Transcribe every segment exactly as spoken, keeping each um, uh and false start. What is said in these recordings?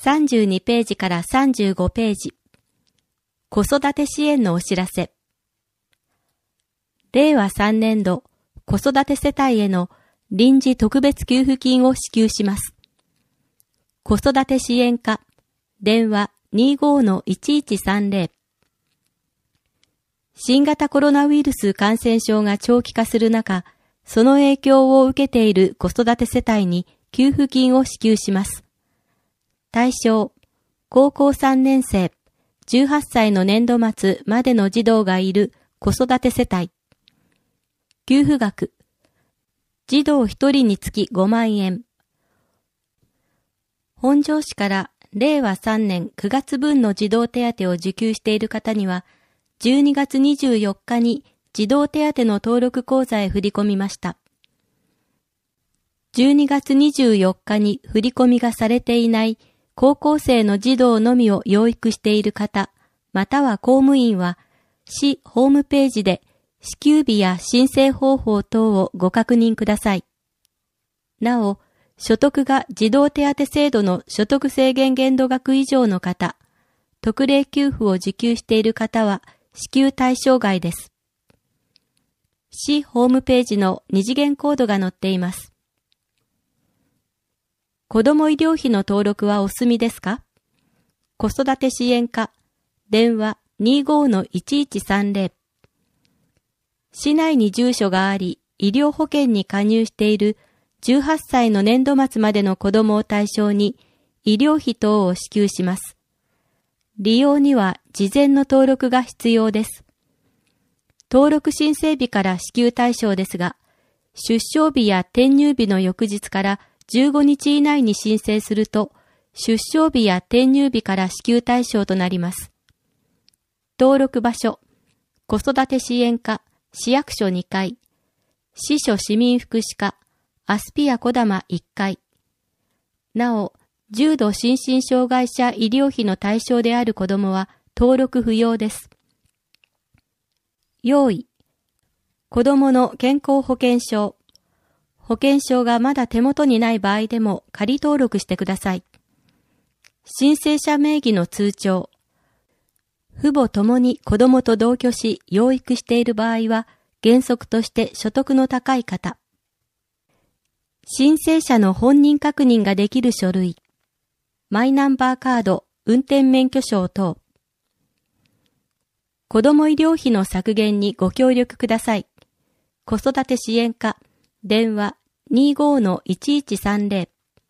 さんじゅうにページからさんじゅうごページ。子育て支援のお知らせ。れいわさんねん度子育て世帯への臨時特別給付金を支給します。子育て支援課、電話 にじゅうごのいちいちさんぜろ。新型コロナウイルス感染症が長期化する中、その影響を受けている子育て世帯に給付金を支給します。対象、高校さんねん生、じゅうはっさいの年度末までの児童がいる子育て世帯。給付額、児童ひとりにつきごまんえん。本庄市かられいわさんねんくがつぶんの児童手当を受給している方には、じゅうにがつにじゅうよっかに児童手当の登録口座へ振り込みました。じゅうにがつにじゅうよっかに振り込みがされていない高校生の児童のみを養育している方、または公務員は、市ホームページで支給日や申請方法等をご確認ください。なお、所得が児童手当制度の所得制限限度額以上の方、特例給付を受給している方は支給対象外です。市ホームページの二次元コードが載っています。子ども医療費の登録はお済みですか？子育て支援課、電話 にじゅうごのいちいちさんぜろ。市内に住所があり、医療保険に加入しているじゅうはっさいの年度末までの子どもを対象に医療費等を支給します。利用には事前の登録が必要です。登録申請日から支給対象ですが、出生日や転入日の翌日からじゅうごにち以内に申請すると、出生日や転入日から支給対象となります。登録場所、子育て支援課、市役所にかい、市所市民福祉課、アスピア小玉いっかい。なお、重度心身障害者医療費の対象である子どもは登録不要です。用意。子どもの健康保険証。保険証がまだ手元にない場合でも仮登録してください。申請者名義の通帳。父母ともに子どもと同居し養育している場合は原則として所得の高い方。申請者の本人確認ができる書類。マイナンバーカード、運転免許証等。子ども医療費の削減にご協力ください。子育て支援課、電話 にじゅうごのいちいちさんぜろ。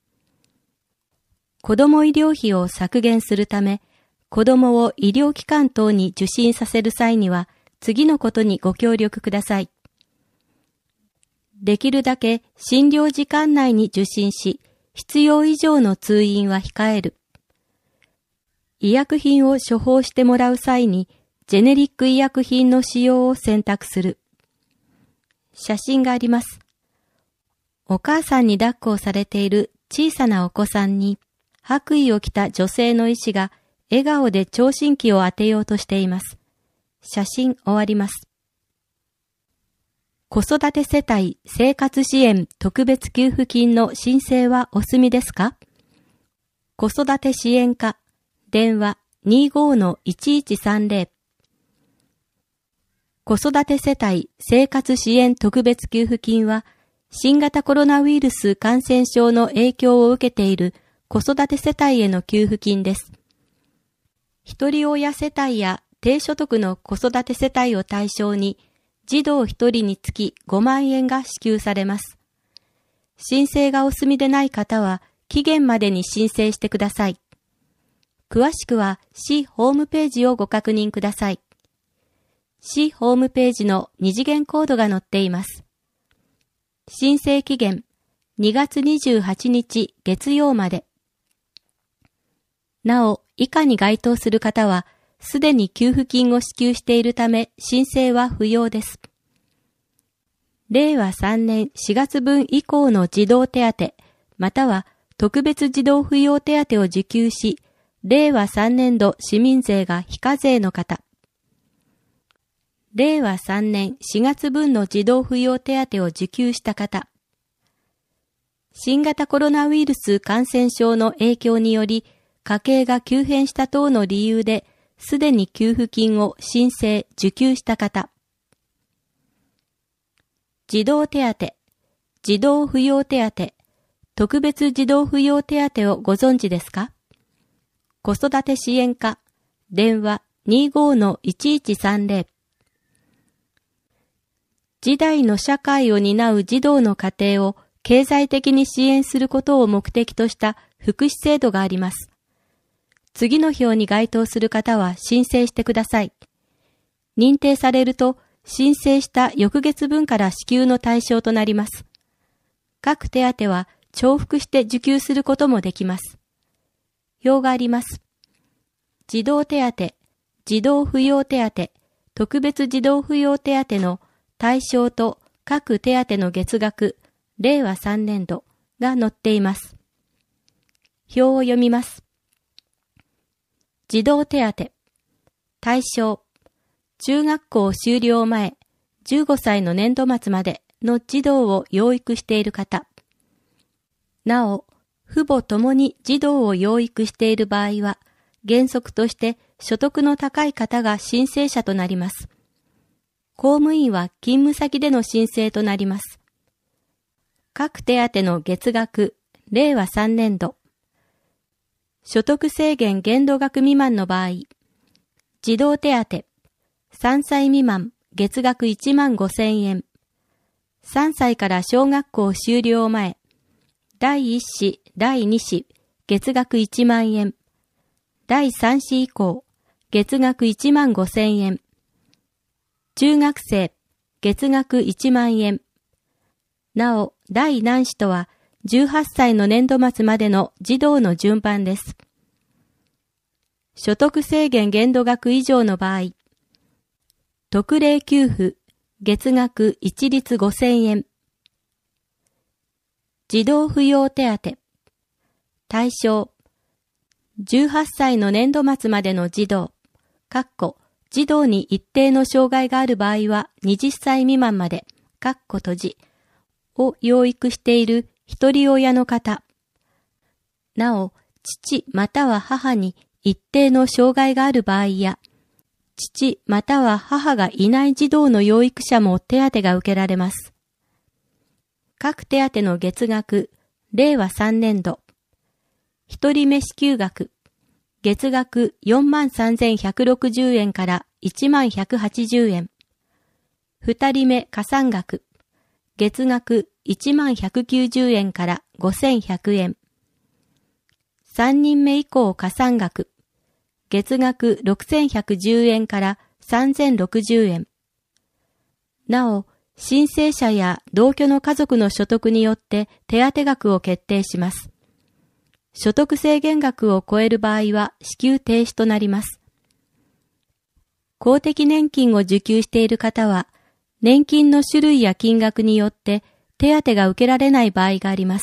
子ども医療費を削減するため、子どもを医療機関等に受診させる際には、次のことにご協力ください。できるだけ診療時間内に受診し、必要以上の通院は控える。医薬品を処方してもらう際に、ジェネリック医薬品の使用を選択する。写真があります。お母さんに抱っこをされている小さなお子さんに、白衣を着た女性の医師が笑顔で聴診器を当てようとしています。写真終わります。子育て世帯生活支援特別給付金の申請はお済みですか？子育て支援課、電話 にじゅうごのいちいちさんぜろ。子育て世帯生活支援特別給付金は、新型コロナウイルス感染症の影響を受けている子育て世帯への給付金です。一人親世帯や低所得の子育て世帯を対象に、児童一人につきごまんえんが支給されます。申請がお済みでない方は、期限までに申請してください。詳しくは、市ホームページをご確認ください。市ホームページの二次元コードが載っています。申請期限、にがつにじゅうはちにち月曜まで。なお、以下に該当する方は、すでに給付金を支給しているため、申請は不要です。れいわさんねんしがつぶん以降の児童手当、または特別児童扶養手当を受給し、れいわさんねん度市民税が非課税の方。れいわさんねんしがつぶんの児童扶養手当を受給した方。新型コロナウイルス感染症の影響により、 家計が急変した等の理由で、すでに給付金を申請・受給した方。児童手当、児童扶養手当、特別児童扶養手当をご存知ですか？子育て支援課、電話 にじゅうごのいちいちさんぜろ。次代の社会を担う児童の家庭を経済的に支援することを目的とした福祉制度があります。次の表に該当する方は申請してください。認定されると、申請した翌月分から支給の対象となります。各手当は重複して受給することもできます。表があります。児童手当、児童扶養手当、特別児童扶養手当の対象と各手当の月額、れいわさんねんどが載っています。表を読みます。児童手当、対象、中学校修了前、じゅうごさいの年度末までの児童を養育している方。なお、父母ともに児童を養育している場合は、原則として所得の高い方が申請者となります。公務員は勤務先での申請となります。各手当の月額、れいわさんねんど。所得制限限度額未満の場合、児童手当、さんさい未満、月額いちまんごせんえん。さんさいから小学校修了前、だいいっ子、だいに子、月額いちまんえん。だいさん子以降、月額いちまんごせんえん。中学生、月額いちまんえん。なお、第何子とは、じゅうはっさいの年度末までの児童の順番です。所得制限限度額以上の場合、特例給付、月額一律ごせんえん。児童扶養手当、対象、じゅうはっさいの年度末までの児童、かっこ児童に一定の障害がある場合ははたち未満まで、かっこ閉じ、を養育している一人親の方。なお、父または母に一定の障害がある場合や、父または母がいない児童の養育者も手当が受けられます。各手当の月額、れいわさんねんど。一人目支給額、月額よんまんさんぜんひゃくろくじゅうえんからいちまんひゃくはちじゅうえん。二人目加算額、月額いちまんひゃくきゅうじゅうえんからごせんひゃくえん。三人目以降加算額、月額ろくせんひゃくじゅうえんからさんぜんろくじゅうえん。なお、申請者や同居の家族の所得によって手当額を決定します。所得制限額を超える場合は支給停止となります。公的年金を受給している方は、年金の種類や金額によって手当が受けられない場合があります。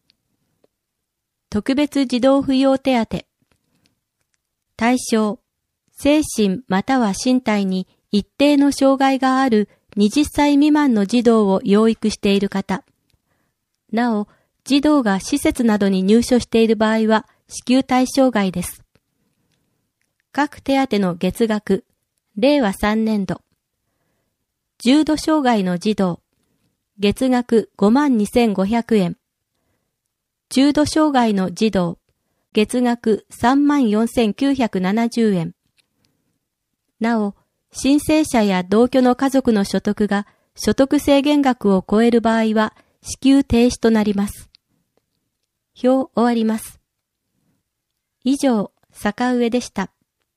特別児童扶養手当。対象、精神または身体に一定の障害があるはたち未満の児童を養育している方。なお、児童が施設などに入所している場合は支給対象外です。各手当の月額、れいわさんねんど。重度障害の児童、月額ごまんにせんごひゃくえん。中度障害の児童、月額さんまんよんせんきゅうひゃくななじゅうえん。なお、申請者や同居の家族の所得が所得制限額を超える場合は支給停止となります。表終わります。以上、坂上でした。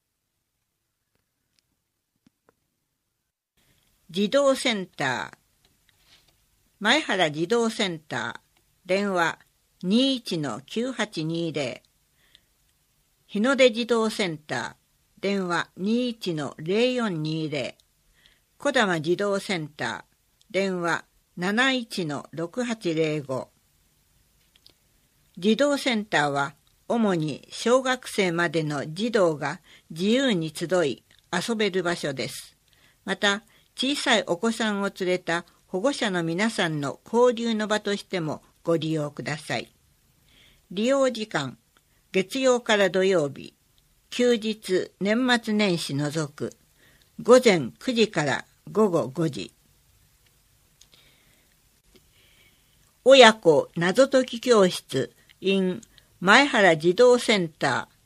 児童センター、前原児童センター、電話 にじゅういちのきゅうはちにーぜろ。日の出児童センター、電話 にじゅういちのぜろよんにーぜろ。小玉児童センター、電話 なないちのろくはちぜろご。児童センターは主に小学生までの児童が自由に集い遊べる場所です。また、小さいお子さんを連れた保護者の皆さんの交流の場としてもご利用ください。利用時間、 月曜から土曜日、休日、年末年始除く、午前くじから午後ごじ。親子謎解き教室 in 前原児童センター。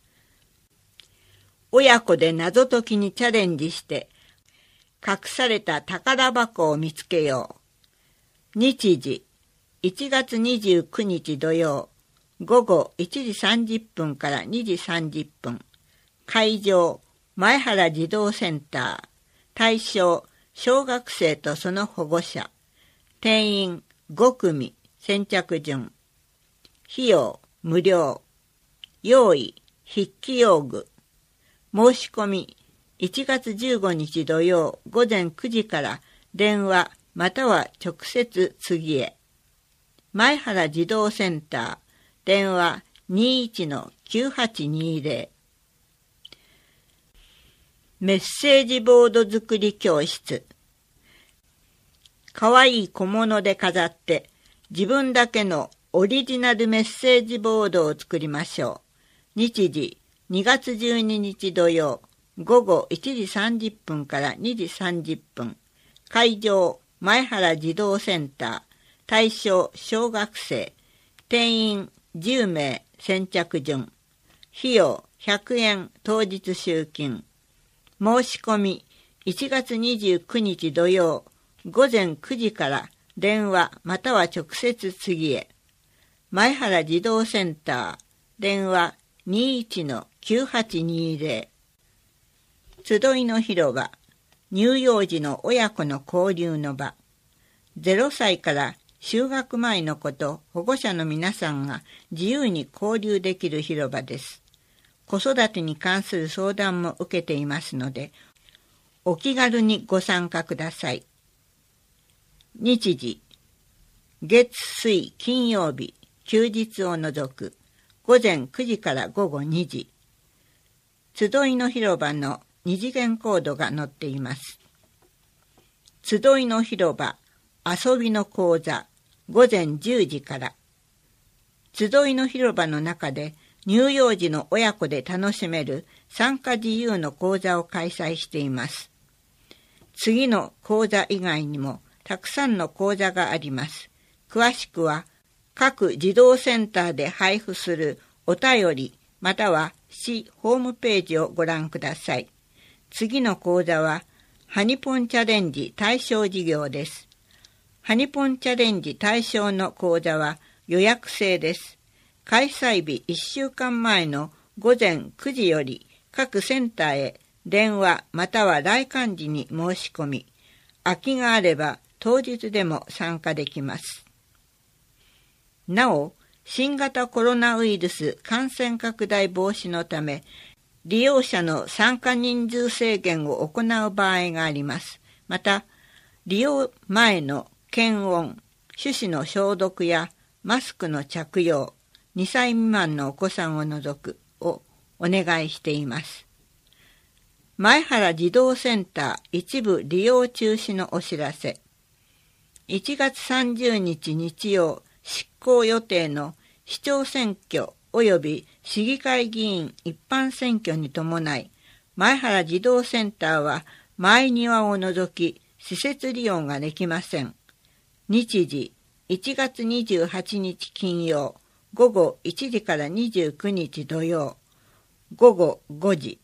親子で謎解きにチャレンジして、隠された宝箱を見つけよう。日時、いちがつにじゅうくにち土曜、午後いちじさんじゅっぷんからにじさんじゅっぷん。会場、前原児童センター。対象、小学生とその保護者。定員ごくみ、先着順。費用、無料。用意、筆記用具。申し込み、いちがつじゅうごにち土曜午前くじから電話または直接次へ。前原児童センター、電話 にいちのきゅうはちにぜろ。メッセージボード作り教室。かわいい小物で飾って自分だけのオリジナルメッセージボードを作りましょう。日時、にがつじゅうににち土曜、午後いちじさんじゅっぷんからにじさんじゅっぷん。会場、前原児童センター。対象、小学生。定員じゅうめい、先着順。費用、ひゃくえん、当日集金。申し込み、いちがつにじゅうくにち土曜、午前くじから電話または直接次へ。前原児童センター、電話 にいちのきゅうはちにぜろ。集いの広場、乳幼児の親子の交流の場。ゼロさいから就学前の子と保護者の皆さんが自由に交流できる広場です。子育てに関する相談も受けていますので、お気軽にご参加ください。日時、月水金曜日、休日を除く、午前くじから午後にじ。集いの広場の二次元コードが載っています。集いの広場、遊びの講座、午前じゅうじから。集いの広場の中で乳幼児の親子で楽しめる参加自由の講座を開催しています。次の講座以外にもたくさんの講座があります。詳しくは各児童センターで配布するお便りまたは市ホームページをご覧ください。次の講座はハニポンチャレンジ対象事業です。ハニポンチャレンジ対象の講座は予約制です。開催日いっしゅうかんまえの午前くじより各センターへ電話または来館時に申し込み、空きがあれば当日でも参加できます。なお、新型コロナウイルス感染拡大防止のため、利用者の参加人数制限を行う場合があります。また、利用前の検温、手指の消毒やマスクの着用、にさい未満のお子さんを除くをお願いしています。前原児童センター一部利用中止のお知らせ。いちがつさんじゅうにち日曜執行予定の市長選挙及び市議会議員一般選挙に伴い、前原児童センターは前庭を除き施設利用ができません。日時いちがつにじゅうはちにち金曜午後いちじからにじゅうくにち土曜午後ごじ。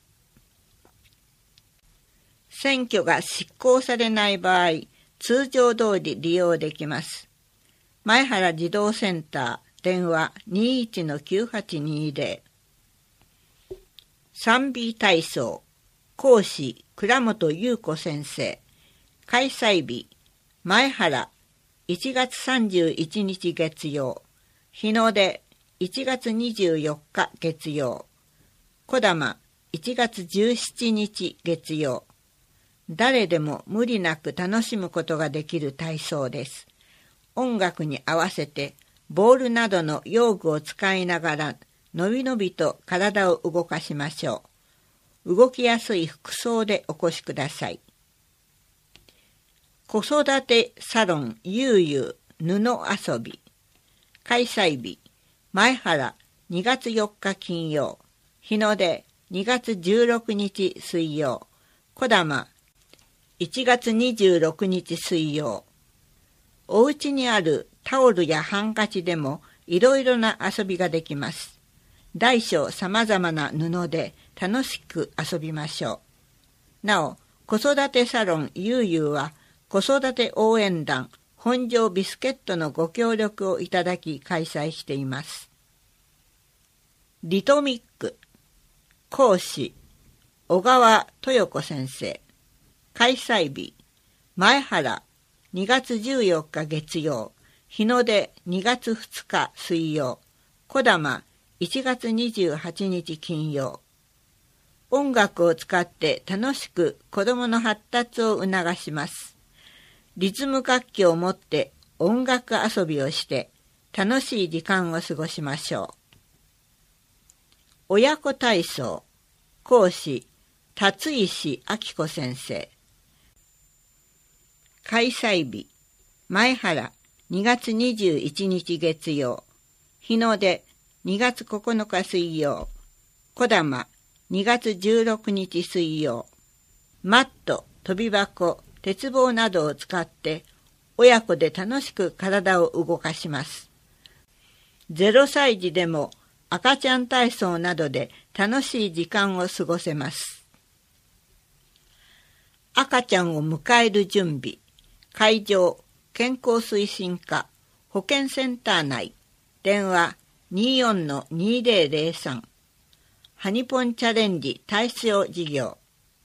選挙が執行されない場合、通常通り利用できます。前原児童センター、電話 にいちのきゅうはちにぜろ。賛美体操、講師倉本優子先生。開催日、前原いちがつさんじゅういちにち月曜。日の出いちがつにじゅうよっか月曜。こだまいちがつじゅうしちにち月曜。誰でも無理なく楽しむことができる体操です。音楽に合わせてボールなどの用具を使いながらのびのびと体を動かしましょう。動きやすい服装でお越しください。子育てサロンゆうゆう布遊び。開催日、前原にがつよっか金曜、日の出にがつじゅうろくにち水曜、こだまいちがつにじゅうろくにち水曜。お家にあるタオルやハンカチでもいろいろな遊びができます。大小さまざまな布で楽しく遊びましょう。なお、子育てサロンゆうゆうは子育て応援団本庄ビスケットのご協力をいただき開催しています。リトミック講師小川豊子先生。開催日前原にがつじゅうよっか月曜、日の出にがつふつか水曜、こだまいちがつにじゅうはちにち金曜。音楽を使って楽しく子どもの発達を促します。リズム楽器を持って音楽遊びをして楽しい時間を過ごしましょう。親子体操講師辰石明子先生。開催日前原にがつにじゅういちにち月曜、日の出にがつここのか水曜、こだまにがつじゅうろくにち水曜。マット、跳び箱、鉄棒などを使って親子で楽しく体を動かします。ゼロさい児でも赤ちゃん体操などで楽しい時間を過ごせます。赤ちゃんを迎える準備会場健康推進課保健センター内電話 にじゅうよんのにせんさんハニポンチャレンジ対象事業。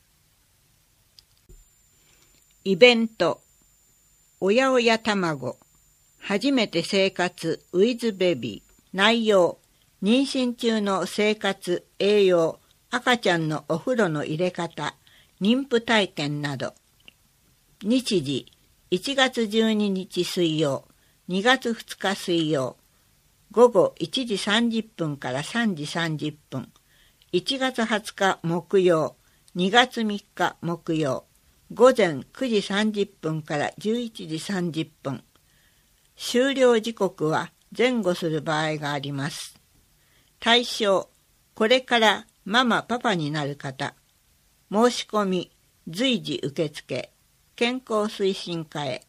イベントおやおや卵初めて生活ウィズベビー。内容妊娠中の生活栄養赤ちゃんのお風呂の入れ方妊婦体験など。日時いちがつじゅうににち水曜、にがつふつか水曜、ごごいちじさんじゅっぷんからさんじさんじゅっぷん、いちがつはつか木曜、にがつみっか木曜、ごぜんくじさんじゅっぷんからじゅういちじさんじゅっぷん。終了時刻は前後する場合があります。対象、これからママパパになる方。申し込み、随時受付。健康推進課へ。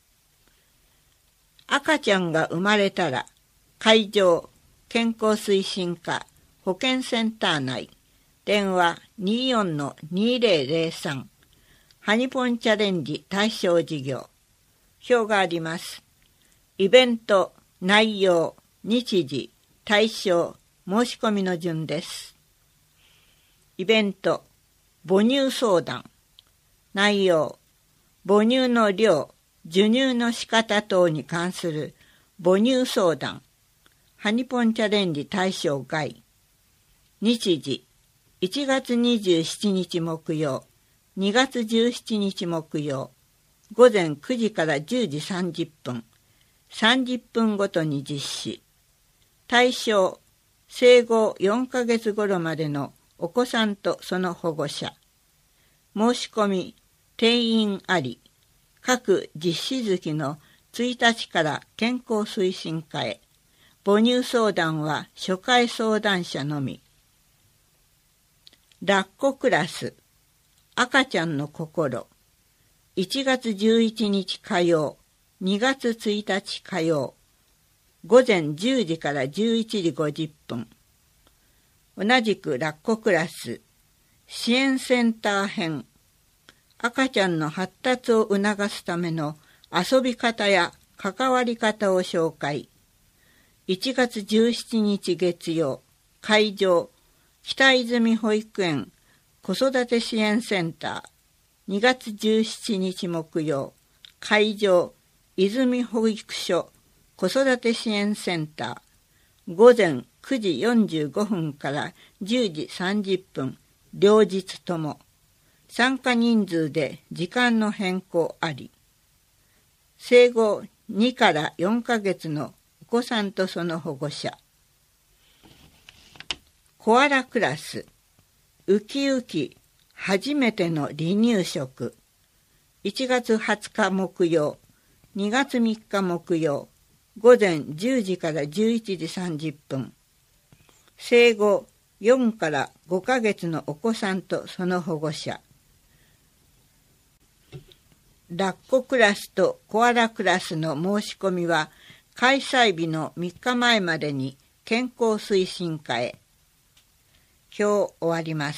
赤ちゃんが生まれたら会場健康推進課保健センター内電話 にじゅうよんのにせんさんハニポンチャレンジ対象事業。表があります。イベント内容日時対象申し込みの順です。イベント母乳相談。内容母乳の量、授乳の仕方等に関する母乳相談、ハニポンチャレンジ対象外。日時、いちがつにじゅうしちにち木曜、にがつじゅうしちにち木曜、ごぜんくじからじゅうじさんじゅっぷん、さんじゅっぷんごとに実施。対象、生後よんかげつ頃までのお子さんとその保護者。申し込み、定員あり。各実施月のついたちから健康推進課へ。母乳相談は初回相談者のみ。抱っこクラス赤ちゃんの心。いちがつじゅういちにち火曜、にがつついたち火曜、ごぜんじゅうじからじゅういちじごじゅっぷん。同じく抱っこクラス支援センター編。赤ちゃんの発達を促すための遊び方や関わり方を紹介。いちがつじゅうしちにち月曜、会場、北泉保育園子育て支援センター。にがつじゅうしちにち木曜、会場、泉保育所子育て支援センター。ごぜんくじよんじゅうごふんからじゅうじさんじゅっぷん、両日とも。参加人数で時間の変更あり。生後にからよんかげつのお子さんとその保護者。コアラクラスウキウキ初めての離乳食。いちがつはつか木曜、にがつみっか木曜、ごぜんじゅうじからじゅういちじさんじゅっぷん。 生後よんからごかげつのお子さんとその保護者。抱っこクラスとコアラクラスの申し込みは開催日のみっかまえまでに健康推進課へ。今日終わります。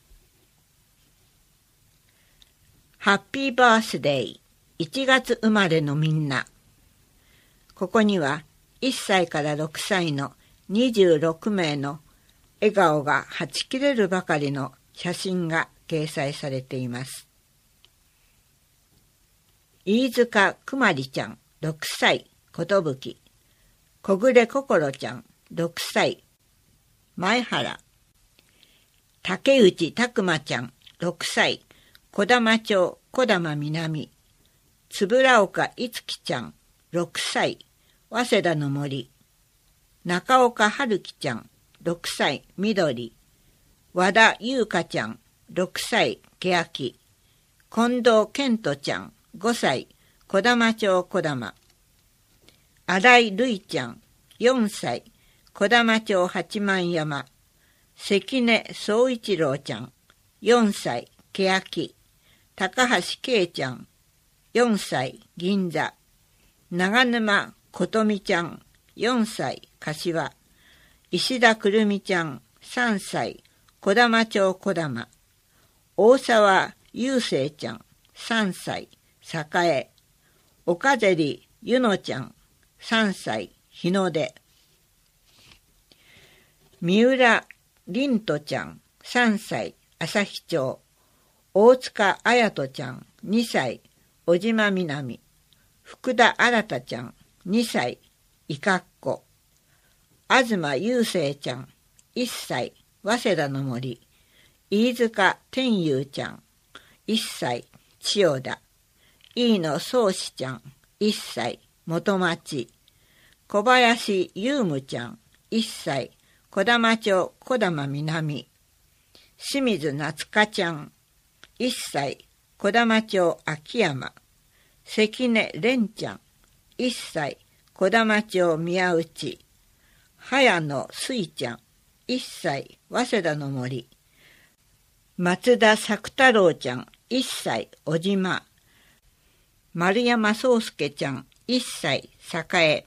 ハッピーバースデーいちがつ生まれのみんな。ここにはいっさいからろくさいのにじゅうろくめいの笑顔がはち切れるばかりの写真が掲載されています。飯塚くまりちゃんろくさい、ことぶき。小暮こころちゃんろくさい、前原。竹内たくまちゃんろくさい、小玉町小玉南。つぶらおかいつきちゃんろくさい、早稲田の森。中岡春樹ちゃんろくさい、緑。和田優香ちゃんろくさい、欅。近藤健人ちゃんごさい、小玉町小玉。新井瑠衣ちゃんよんさい、小玉町八幡山。関根総一郎ちゃんよんさい、欅。高橋圭ちゃんよんさい、銀座。長沼琴美ちゃんよんさい、柏。石田くるみちゃんさんさい、小玉町小玉。大沢雄生ちゃんさんさい、栄。岡尻ゆのちゃんさんさい、日の出。三浦凛斗ちゃんさんさい、旭町。大塚彩人ちゃんにさい、小島南。福田新ちゃんにさい、いかっこ。東雄生ちゃんいっさい、早稲田の森。飯塚天佑ちゃんいっさい、千代田。飯野宗志ちゃんいっさい、元町。小林優夢ちゃんいっさい、小玉町小玉南。清水夏香ちゃんいっさい、小玉町秋山。関根蓮ちゃんいっさい、小玉町宮内。早野水ちゃんいっさい、早稲田の森。松田作太郎ちゃんいっさい、小島。丸山宗介ちゃんいっさい、栄。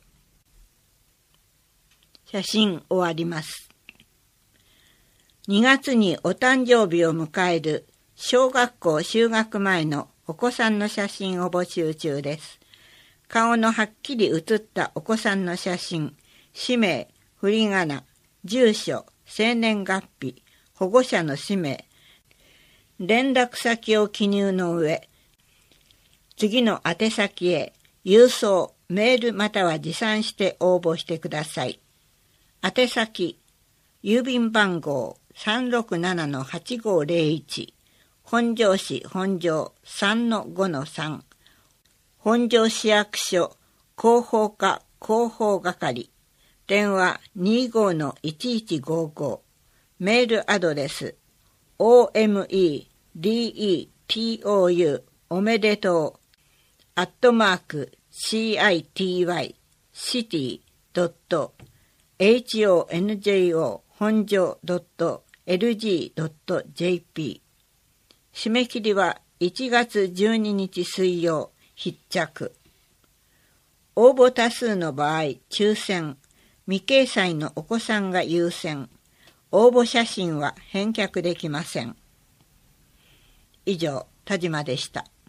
写真終わります。にがつにお誕生日を迎える小学校就学前のお子さんの写真を募集中です。顔のはっきり写ったお子さんの写真、氏名、振り仮名、住所、生年月日、保護者の氏名、連絡先を記入の上、次の宛先へ郵送、メールまたは持参して応募してください。宛先、郵便番号 さんろくななのはちごぜろいち、本庄市本庄 さんのごのさん、本庄市役所広報課広報係、電話 にじゅうごのいちいちごご、メールアドレス オーエムイーディーイーティーオーユー おめでとうアットマーク シーアイティーワイ シティ ドット エイチオーエヌジェイオー 本庄 ドット エルジー ドット ジェーピー。 締め切りはいちがつじゅうににち水曜必着。応募多数の場合抽選、未掲載のお子さんが優先。応募写真は返却できません。以上、田島でした。